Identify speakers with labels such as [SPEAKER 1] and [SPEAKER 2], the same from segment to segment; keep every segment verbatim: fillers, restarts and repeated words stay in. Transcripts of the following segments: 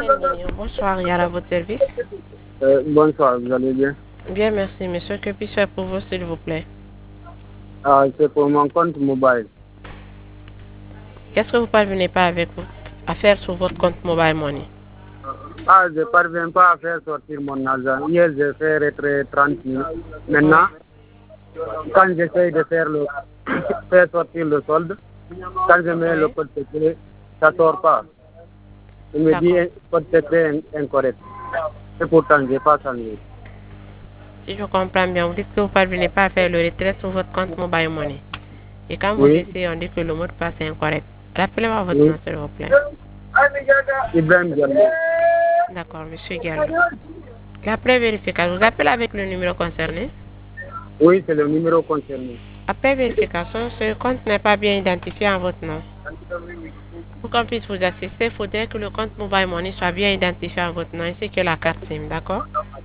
[SPEAKER 1] Bonsoir, Yara, à votre service.
[SPEAKER 2] Euh, bonsoir, vous allez bien?
[SPEAKER 1] Bien, merci, monsieur. Que puis-je faire pour vous, s'il vous plaît?
[SPEAKER 2] Ah, c'est pour mon compte mobile.
[SPEAKER 1] Qu'est-ce que vous ne parvenez pas avec vous à faire sur votre compte Mobile Money?
[SPEAKER 2] Ah, je ne parviens pas à faire sortir mon argent. Hier, j'ai fait rentrer trente mille. Maintenant, quand j'essaye de faire, le, faire sortir le solde, quand je mets
[SPEAKER 1] Oui.
[SPEAKER 2] le code secret, ça ne sort pas. Il me dit code secret incorrect. Et pourtant, je n'ai pas changé.
[SPEAKER 1] Si je comprends bien, vous dites que vous ne parvenez pas à faire le retrait sur votre compte Mobile Money. Et quand vous
[SPEAKER 2] Oui.
[SPEAKER 1] essayez, on dit que le mot de passe est incorrect. Rappelez-moi votre
[SPEAKER 2] Oui.
[SPEAKER 1] nom, s'il vous plaît.
[SPEAKER 2] Ibrahim Diallo.
[SPEAKER 1] D'accord, monsieur Diallo. Après vérification, vous appelez avec le numéro concerné?
[SPEAKER 2] Oui, c'est le numéro concerné.
[SPEAKER 1] Après vérification, ce compte n'est pas bien identifié en votre nom. Pour qu'on puisse vous assister, il faudrait que le compte Mobile Money soit bien identifié en votre nom ainsi que la carte SIM, d'accord?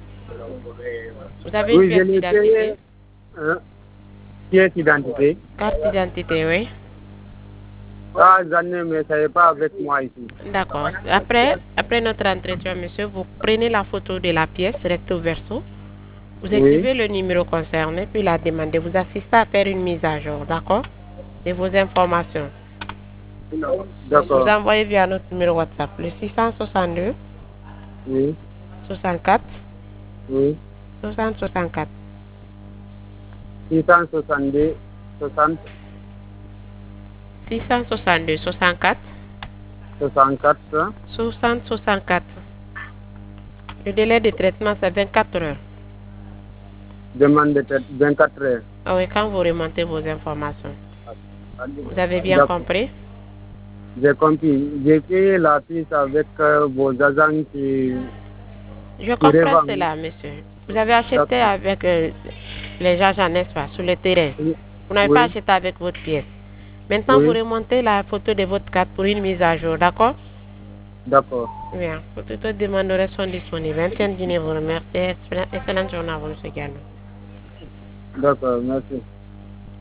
[SPEAKER 1] Vous avez une
[SPEAKER 2] Oui, je
[SPEAKER 1] pièce
[SPEAKER 2] l'ai
[SPEAKER 1] d'identité?
[SPEAKER 2] payé. Hein? Pièce d'identité.
[SPEAKER 1] Carte d'identité, oui.
[SPEAKER 2] Ah, j'en ai, mais ça n'est pas avec moi ici.
[SPEAKER 1] D'accord. Après, après notre entretien, monsieur, vous prenez la photo de la pièce recto verso. Vous
[SPEAKER 2] Oui.
[SPEAKER 1] écrivez le numéro concerné, puis la demandez. Vous assistez à faire une mise à jour, d'accord? De vos informations.
[SPEAKER 2] D'accord.
[SPEAKER 1] Vous envoyez via notre numéro WhatsApp, le six cent soixante-deux,
[SPEAKER 2] Oui.
[SPEAKER 1] soixante-quatre,
[SPEAKER 2] Oui.
[SPEAKER 1] soixante, soixante-quatre.
[SPEAKER 2] six cent soixante-deux, soixante,
[SPEAKER 1] six cent soixante-deux, soixante-quatre,
[SPEAKER 2] soixante-quatre,
[SPEAKER 1] soixante, soixante-quatre. Le délai de traitement, c'est vingt-quatre heures.
[SPEAKER 2] demande de vingt-quatre heures.
[SPEAKER 1] Ah oui, quand vous remontez vos informations. Vous avez bien
[SPEAKER 2] D'accord.
[SPEAKER 1] compris?
[SPEAKER 2] J'ai compris. J'ai fait la piste avec euh, vos agents qui,
[SPEAKER 1] Je
[SPEAKER 2] qui
[SPEAKER 1] comprends
[SPEAKER 2] revendent.
[SPEAKER 1] cela, monsieur. Vous avez acheté
[SPEAKER 2] D'accord.
[SPEAKER 1] avec euh, les agents, n'est-ce pas, sur le terrain.
[SPEAKER 2] Oui.
[SPEAKER 1] Vous n'avez pas
[SPEAKER 2] Oui.
[SPEAKER 1] acheté avec votre pièce. Maintenant, vous
[SPEAKER 2] Oui.
[SPEAKER 1] remontez la photo de votre carte pour une mise à jour, d'accord?
[SPEAKER 2] D'accord.
[SPEAKER 1] Bien. Toutes les demandes sont disponibles. Intendez vous remercier. Excellente journée à vous, monsieur Gallo.
[SPEAKER 2] D'accord. Merci.